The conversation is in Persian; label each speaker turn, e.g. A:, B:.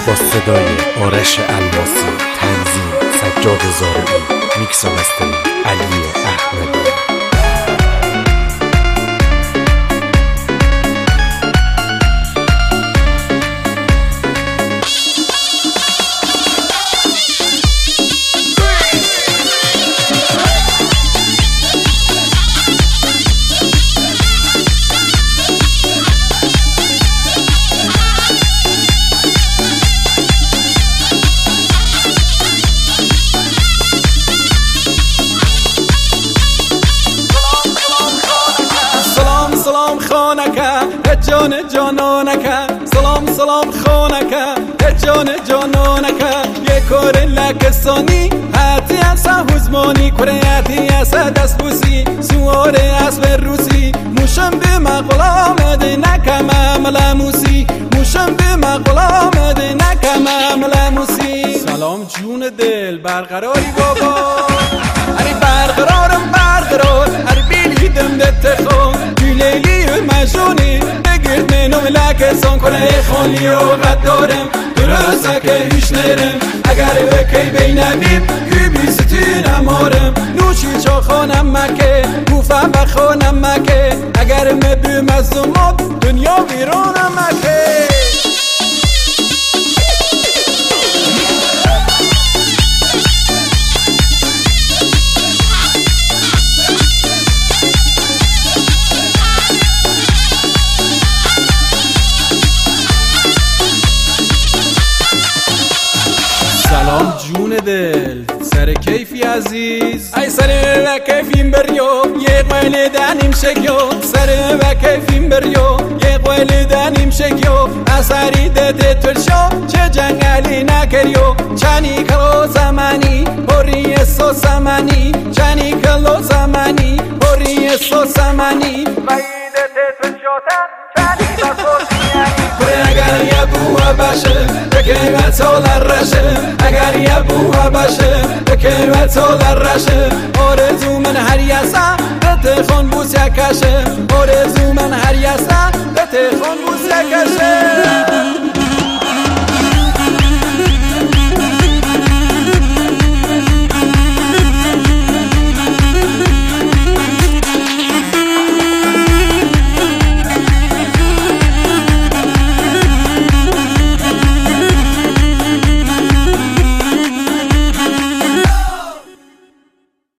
A: با صدای آرش الماسی، تنظیم سجاد زارعی، میکس و مسترینگ علی احمدی.
B: جان جانانکه سلام خانکه جان جانانکه یه کار لکسانی حتی اصا حزمانی کریتی اصا دست بوسی سوار اسب روسی موشم به مقلام ده نکم ملموسی موشم به مقلام ده نکم ملموسی. سلام جون دل برقراری بابا هری برقرار هر بیلیدم دتخون لیلی مجونی بگرد منو لکسان کنه خونی و قد دارم درسته که هیچ نرم اگر بکی بینمیم که بیستینم آرم نوشی چا خانم مکه بوفم بخانم مکه اگر مبیم از ماب دنیا ویرانم مکه. سلام جون دل سر کیفی عزیز ای سر و کیفیم بریو یه قویل دنیم شکیو سر و کیفیم بریو یه قویل دنیم شکیو اثری ده ترشو چه جنگلی نکریو چانی کلو زمانی بوری سو زمانی چانی کلو زمانی بوری سو زمانی ویده ده ترشو چانی بسو اگر یه بوه باشه بکیمه تولر رشه اگر یه بوه باشه بکیمه تولر رشه آرزو من هر یسا به تخون بوس یکشه آرزو من هر یسا به تخون بوس